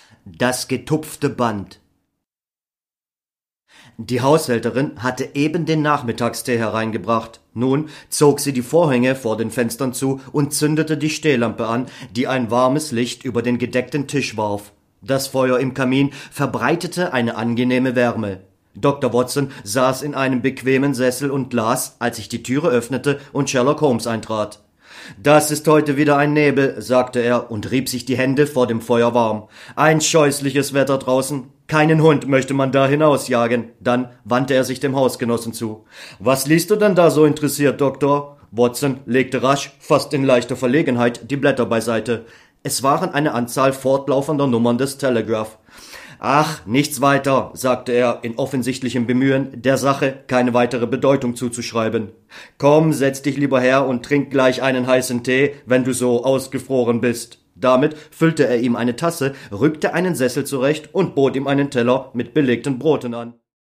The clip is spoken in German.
Das getupfte Band. Die Haushälterin hatte eben den Nachmittagstee hereingebracht. Nun zog sie die Vorhänge vor den Fenstern zu und zündete die Stehlampe an, die ein warmes Licht über den gedeckten Tisch warf. Das Feuer im Kamin verbreitete eine angenehme Wärme. Dr. Watson saß in einem bequemen Sessel und las, als ich die Türe öffnete und Sherlock Holmes eintrat. »Das ist heute wieder ein Nebel«, sagte er und rieb sich die Hände vor dem Feuer warm. »Ein scheußliches Wetter draußen. Keinen Hund möchte man da hinausjagen.« Dann wandte er sich dem Hausgenossen zu. »Was liest du denn da so interessiert, Doktor?« Watson legte rasch, fast in leichter Verlegenheit, die Blätter beiseite. Es waren eine Anzahl fortlaufender Nummern des Telegraph. »Ach, nichts weiter«, sagte er in offensichtlichem Bemühen, der Sache keine weitere Bedeutung zuzuschreiben. »Komm, setz dich lieber her und trink gleich einen heißen Tee, wenn du so ausgefroren bist.« Damit füllte er ihm eine Tasse, rückte einen Sessel zurecht und bot ihm einen Teller mit belegten Broten an.